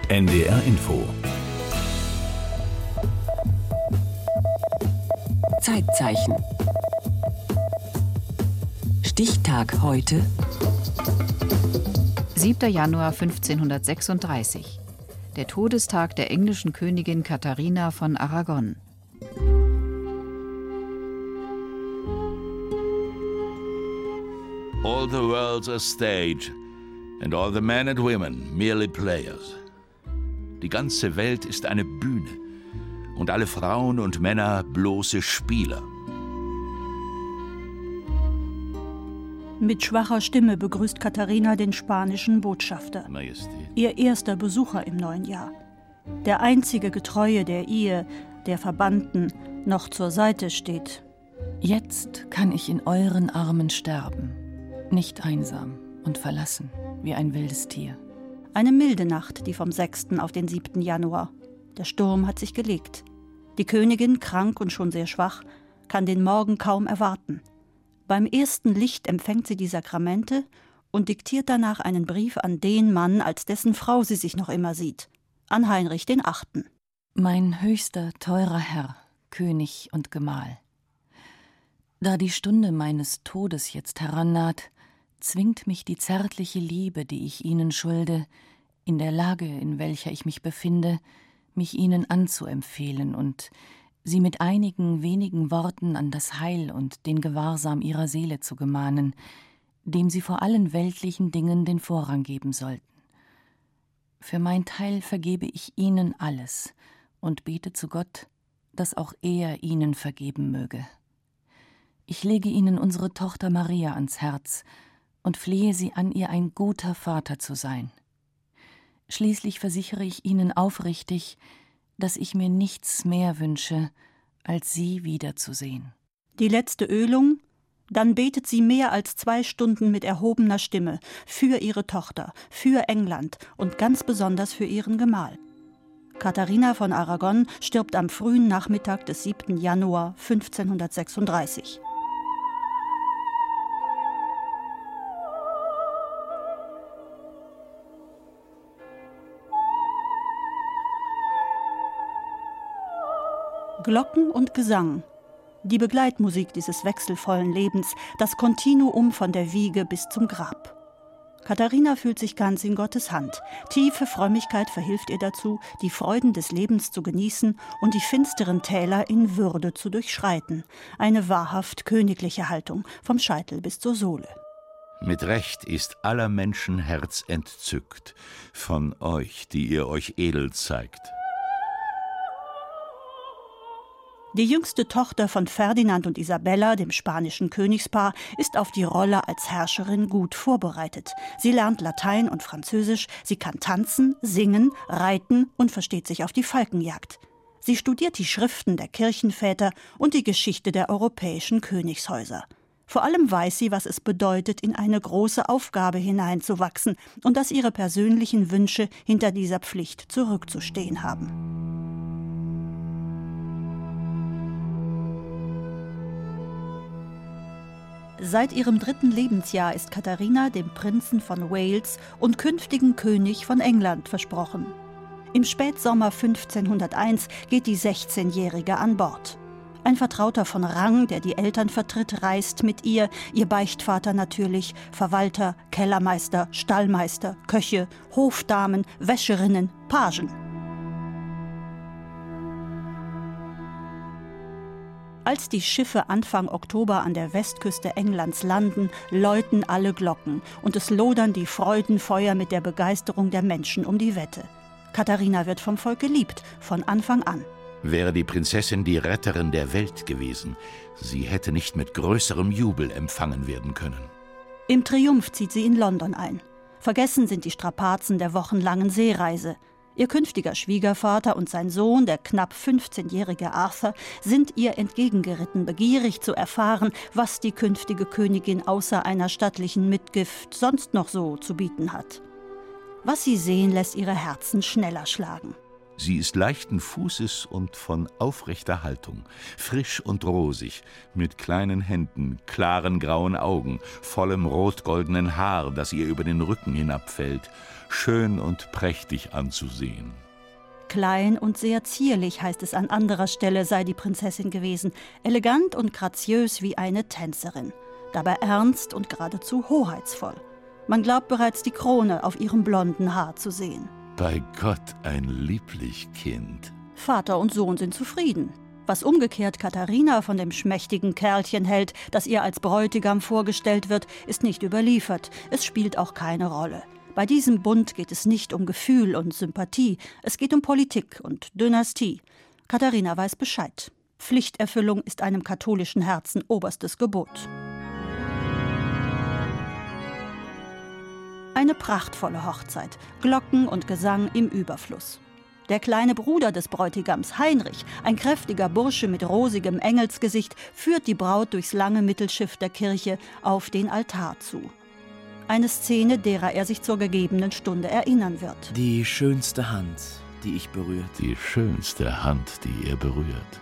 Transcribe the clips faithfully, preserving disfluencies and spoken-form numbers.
N D R Info. Zeitzeichen. Stichtag heute. siebter Januar fünfzehnhundertsechsunddreißig. Der Todestag der englischen Königin Katharina von Aragon. All the world's a stage, and all the men and women merely players. Die ganze Welt ist eine Bühne, und alle Frauen und Männer bloße Spieler. Mit schwacher Stimme begrüßt Katharina den spanischen Botschafter. Majestät. Ihr erster Besucher im neuen Jahr. Der einzige Getreue, der ihr, der Verbannten, noch zur Seite steht. Jetzt kann ich in euren Armen sterben, nicht einsam und verlassen wie ein wildes Tier. Eine milde Nacht, die vom sechsten auf den siebten Januar. Der Sturm hat sich gelegt. Die Königin, krank und schon sehr schwach, kann den Morgen kaum erwarten. Beim ersten Licht empfängt sie die Sakramente und diktiert danach einen Brief an den Mann, als dessen Frau sie sich noch immer sieht, an Heinrich den Achten. Mein höchster, teurer Herr, König und Gemahl. Da die Stunde meines Todes jetzt herannaht, zwingt mich die zärtliche Liebe, die ich Ihnen schulde, in der Lage, in welcher ich mich befinde, mich Ihnen anzuempfehlen und Sie mit einigen wenigen Worten an das Heil und den Gewahrsam Ihrer Seele zu gemahnen, dem Sie vor allen weltlichen Dingen den Vorrang geben sollten. Für mein Teil vergebe ich Ihnen alles und bete zu Gott, dass auch er Ihnen vergeben möge. Ich lege Ihnen unsere Tochter Maria ans Herz und flehe Sie an, ihr ein guter Vater zu sein. Schließlich versichere ich Ihnen aufrichtig, dass ich mir nichts mehr wünsche, als Sie wiederzusehen. Die letzte Ölung, dann betet sie mehr als zwei Stunden mit erhobener Stimme für ihre Tochter, für England und ganz besonders für ihren Gemahl. Katharina von Aragon stirbt am frühen Nachmittag des siebten Januar fünfzehnhundertsechsunddreißig. Glocken und Gesang, die Begleitmusik dieses wechselvollen Lebens, das Kontinuum von der Wiege bis zum Grab. Katharina fühlt sich ganz in Gottes Hand. Tiefe Frömmigkeit verhilft ihr dazu, die Freuden des Lebens zu genießen und die finsteren Täler in Würde zu durchschreiten. Eine wahrhaft königliche Haltung, vom Scheitel bis zur Sohle. Mit Recht ist aller Menschen Herz entzückt von euch, die ihr euch edel zeigt. Die jüngste Tochter von Ferdinand und Isabella, dem spanischen Königspaar, ist auf die Rolle als Herrscherin gut vorbereitet. Sie lernt Latein und Französisch, sie kann tanzen, singen, reiten und versteht sich auf die Falkenjagd. Sie studiert die Schriften der Kirchenväter und die Geschichte der europäischen Königshäuser. Vor allem weiß sie, was es bedeutet, in eine große Aufgabe hineinzuwachsen und dass ihre persönlichen Wünsche hinter dieser Pflicht zurückzustehen haben. Seit ihrem dritten Lebensjahr ist Katharina dem Prinzen von Wales und künftigen König von England versprochen. Im Spätsommer fünfzehnhunderteins geht die sechzehnjährige an Bord. Ein Vertrauter von Rang, der die Eltern vertritt, reist mit ihr, ihr Beichtvater natürlich, Verwalter, Kellermeister, Stallmeister, Köche, Hofdamen, Wäscherinnen, Pagen. Als die Schiffe Anfang Oktober an der Westküste Englands landen, läuten alle Glocken und es lodern die Freudenfeuer mit der Begeisterung der Menschen um die Wette. Katharina wird vom Volk geliebt, von Anfang an. Wäre die Prinzessin die Retterin der Welt gewesen, sie hätte nicht mit größerem Jubel empfangen werden können. Im Triumph zieht sie in London ein. Vergessen sind die Strapazen der wochenlangen Seereise. Ihr künftiger Schwiegervater und sein Sohn, der knapp fünfzehnjährige Arthur, sind ihr entgegengeritten, begierig zu erfahren, was die künftige Königin außer einer stattlichen Mitgift sonst noch so zu bieten hat. Was sie sehen, lässt ihre Herzen schneller schlagen. Sie ist leichten Fußes und von aufrechter Haltung, frisch und rosig, mit kleinen Händen, klaren grauen Augen, vollem rot-goldenen Haar, das ihr über den Rücken hinabfällt, schön und prächtig anzusehen. Klein und sehr zierlich, heißt es an anderer Stelle, sei die Prinzessin gewesen, elegant und graziös wie eine Tänzerin, dabei ernst und geradezu hoheitsvoll. Man glaubt bereits die Krone auf ihrem blonden Haar zu sehen. Bei Gott, ein lieblich Kind. Vater und Sohn sind zufrieden. Was umgekehrt Katharina von dem schmächtigen Kerlchen hält, das ihr als Bräutigam vorgestellt wird, ist nicht überliefert. Es spielt auch keine Rolle. Bei diesem Bund geht es nicht um Gefühl und Sympathie, es geht um Politik und Dynastie. Katharina weiß Bescheid. Pflichterfüllung ist einem katholischen Herzen oberstes Gebot. Eine prachtvolle Hochzeit, Glocken und Gesang im Überfluss. Der kleine Bruder des Bräutigams, Heinrich, ein kräftiger Bursche mit rosigem Engelsgesicht, führt die Braut durchs lange Mittelschiff der Kirche auf den Altar zu. Eine Szene, derer er sich zur gegebenen Stunde erinnern wird. Die schönste Hand, die ich berührt. Die schönste Hand, die er berührt.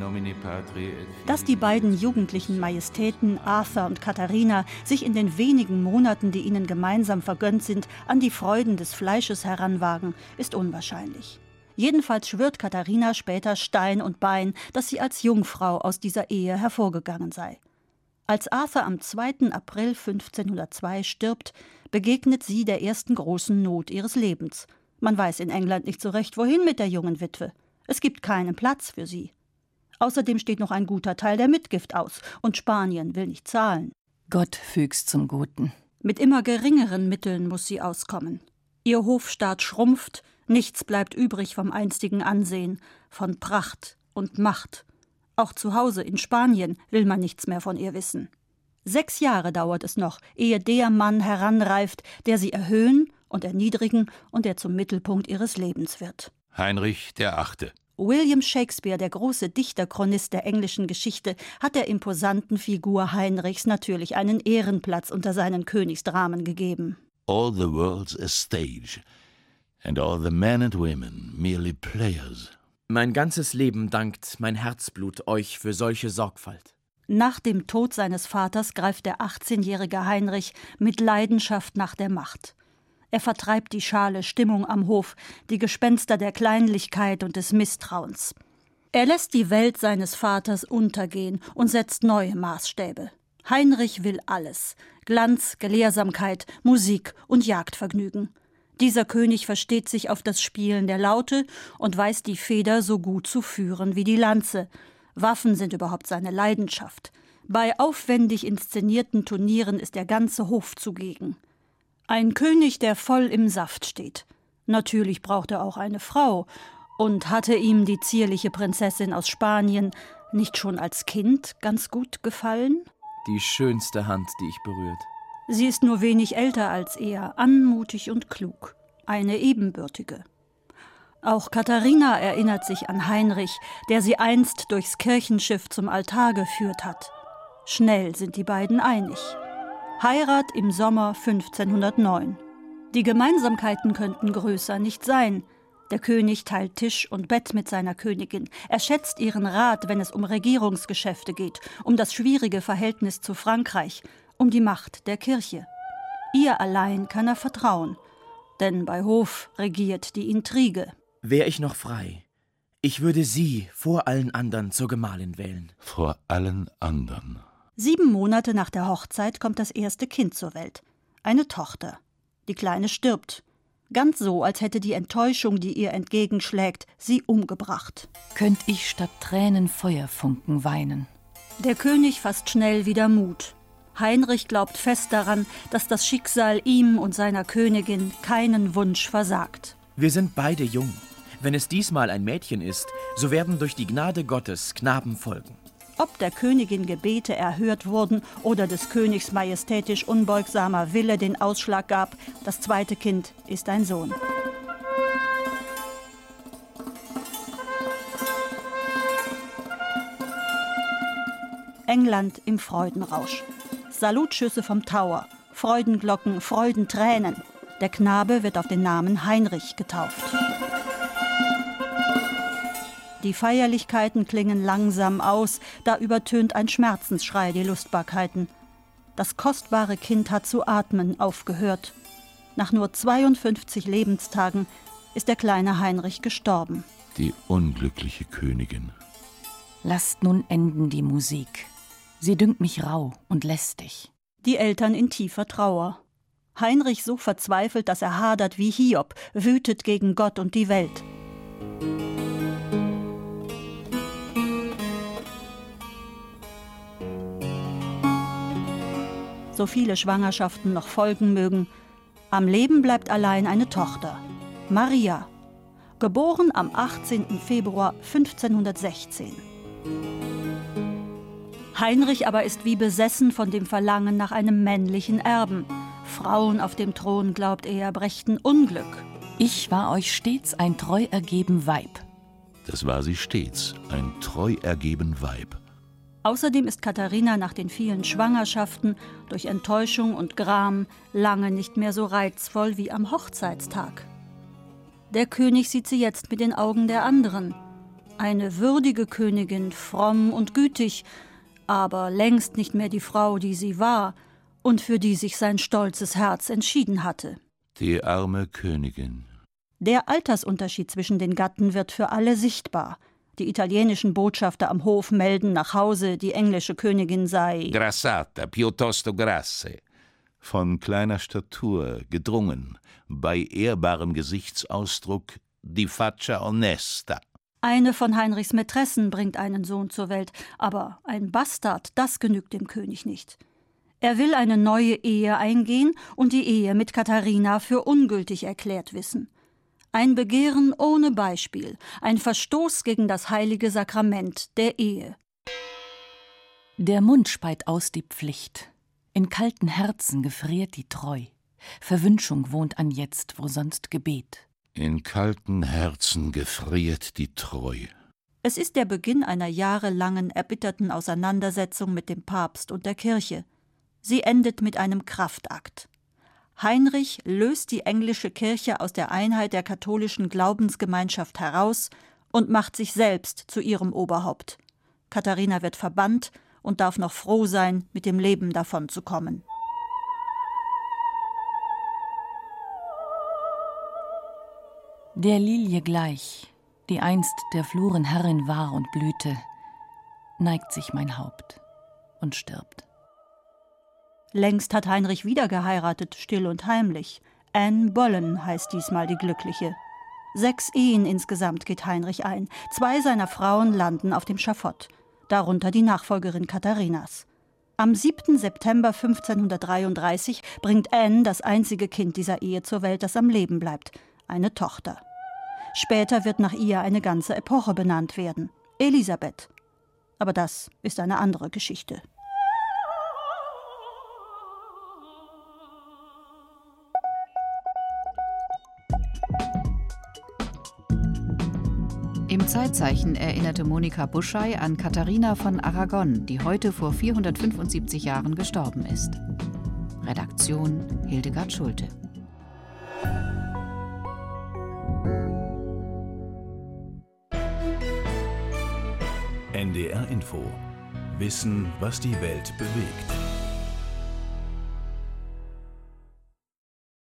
Dass die beiden jugendlichen Majestäten, Arthur und Katharina, sich in den wenigen Monaten, die ihnen gemeinsam vergönnt sind, an die Freuden des Fleisches heranwagen, ist unwahrscheinlich. Jedenfalls schwört Katharina später Stein und Bein, dass sie als Jungfrau aus dieser Ehe hervorgegangen sei. Als Arthur am zweiten April fünfzehnhundertzwei stirbt, begegnet sie der ersten großen Not ihres Lebens. Man weiß in England nicht so recht, wohin mit der jungen Witwe. Es gibt keinen Platz für sie. Außerdem steht noch ein guter Teil der Mitgift aus und Spanien will nicht zahlen. Gott füg's zum Guten. Mit immer geringeren Mitteln muss sie auskommen. Ihr Hofstaat schrumpft, nichts bleibt übrig vom einstigen Ansehen, von Pracht und Macht. Auch zu Hause in Spanien will man nichts mehr von ihr wissen. Sechs Jahre dauert es noch, ehe der Mann heranreift, der sie erhöhen und erniedrigen und der zum Mittelpunkt ihres Lebens wird. Heinrich der Achte. William Shakespeare, der große Dichterchronist der englischen Geschichte, hat der imposanten Figur Heinrichs natürlich einen Ehrenplatz unter seinen Königsdramen gegeben. All the world's a stage, and all the men and women merely players. Mein ganzes Leben dankt mein Herzblut euch für solche Sorgfalt. Nach dem Tod seines Vaters greift der achtzehnjährige Heinrich mit Leidenschaft nach der Macht. Er vertreibt die schale Stimmung am Hof, die Gespenster der Kleinlichkeit und des Misstrauens. Er lässt die Welt seines Vaters untergehen und setzt neue Maßstäbe. Heinrich will alles: Glanz, Gelehrsamkeit, Musik und Jagdvergnügen. Dieser König versteht sich auf das Spielen der Laute und weiß die Feder so gut zu führen wie die Lanze. Waffen sind überhaupt seine Leidenschaft. Bei aufwendig inszenierten Turnieren ist der ganze Hof zugegen. Ein König, der voll im Saft steht. Natürlich braucht er auch eine Frau. Und hatte ihm die zierliche Prinzessin aus Spanien nicht schon als Kind ganz gut gefallen? Die schönste Hand, die ich berührt. Sie ist nur wenig älter als er, anmutig und klug. Eine ebenbürtige. Auch Katharina erinnert sich an Heinrich, der sie einst durchs Kirchenschiff zum Altar geführt hat. Schnell sind die beiden einig. Heirat im Sommer fünfzehnhundertneun. Die Gemeinsamkeiten könnten größer nicht sein. Der König teilt Tisch und Bett mit seiner Königin. Er schätzt ihren Rat, wenn es um Regierungsgeschäfte geht, um das schwierige Verhältnis zu Frankreich, um die Macht der Kirche. Ihr allein kann er vertrauen, denn bei Hof regiert die Intrige. Wär ich noch frei, ich würde sie vor allen anderen zur Gemahlin wählen. Vor allen anderen. Sieben Monate nach der Hochzeit kommt das erste Kind zur Welt. Eine Tochter. Die Kleine stirbt. Ganz so, als hätte die Enttäuschung, die ihr entgegenschlägt, sie umgebracht. Könnt ich statt Tränen Feuerfunken weinen. Der König fasst schnell wieder Mut. Heinrich glaubt fest daran, dass das Schicksal ihm und seiner Königin keinen Wunsch versagt. Wir sind beide jung. Wenn es diesmal ein Mädchen ist, so werden durch die Gnade Gottes Knaben folgen. Ob der Königin Gebete erhört wurden oder des Königs majestätisch unbeugsamer Wille den Ausschlag gab, das zweite Kind ist ein Sohn. England im Freudenrausch. Salutschüsse vom Tower, Freudenglocken, Freudentränen. Der Knabe wird auf den Namen Heinrich getauft. Die Feierlichkeiten klingen langsam aus, da übertönt ein Schmerzensschrei die Lustbarkeiten. Das kostbare Kind hat zu atmen aufgehört. Nach nur zweiundfünfzig Lebenstagen ist der kleine Heinrich gestorben. Die unglückliche Königin. Lasst nun enden die Musik. Sie dünkt mich rau und lästig. Die Eltern in tiefer Trauer. Heinrich so verzweifelt, dass er hadert wie Hiob, wütet gegen Gott und die Welt. So viele Schwangerschaften noch folgen mögen, am Leben bleibt allein eine Tochter, Maria, geboren am achtzehnten Februar fünfzehnhundertsechzehn. Heinrich aber ist wie besessen von dem Verlangen nach einem männlichen Erben. Frauen auf dem Thron, glaubt er, brächten Unglück. Ich war euch stets ein treu ergeben Weib. Das war sie stets, ein treu ergeben Weib. Außerdem ist Katharina nach den vielen Schwangerschaften durch Enttäuschung und Gram lange nicht mehr so reizvoll wie am Hochzeitstag. Der König sieht sie jetzt mit den Augen der anderen. Eine würdige Königin, fromm und gütig, aber längst nicht mehr die Frau, die sie war und für die sich sein stolzes Herz entschieden hatte. Die arme Königin. Der Altersunterschied zwischen den Gatten wird für alle sichtbar. Die italienischen Botschafter am Hof melden nach Hause, die englische Königin sei grassata, piuttosto grasse. Von kleiner Statur, gedrungen, bei ehrbarem Gesichtsausdruck, di faccia onesta. Eine von Heinrichs Mätressen bringt einen Sohn zur Welt, aber ein Bastard, das genügt dem König nicht. Er will eine neue Ehe eingehen und die Ehe mit Katharina für ungültig erklärt wissen. Ein Begehren ohne Beispiel, ein Verstoß gegen das heilige Sakrament der Ehe. Der Mund speit aus die Pflicht. In kalten Herzen gefriert die Treu. Verwünschung wohnt anjetzt, wo sonst Gebet. In kalten Herzen gefriert die Treu. Es ist der Beginn einer jahrelangen erbitterten Auseinandersetzung mit dem Papst und der Kirche. Sie endet mit einem Kraftakt. Heinrich löst die englische Kirche aus der Einheit der katholischen Glaubensgemeinschaft heraus und macht sich selbst zu ihrem Oberhaupt. Katharina wird verbannt und darf noch froh sein, mit dem Leben davonzukommen. Der Lilie gleich, die einst der Fluren Herrin war und blühte, neigt sich mein Haupt und stirbt. Längst hat Heinrich wieder geheiratet, still und heimlich. Anne Boleyn heißt diesmal die Glückliche. Sechs Ehen insgesamt geht Heinrich ein. Zwei seiner Frauen landen auf dem Schafott, darunter die Nachfolgerin Katharinas. Am siebten September fünfzehnhundertdreiunddreißig bringt Anne das einzige Kind dieser Ehe zur Welt, das am Leben bleibt, eine Tochter. Später wird nach ihr eine ganze Epoche benannt werden, Elisabeth. Aber das ist eine andere Geschichte. Im Zeitzeichen erinnerte Monika Buschey an Katharina von Aragon, die heute vor vierhundertfünfundsiebzig Jahren gestorben ist. Redaktion Hildegard Schulte. N D R Info. Wissen, was die Welt bewegt.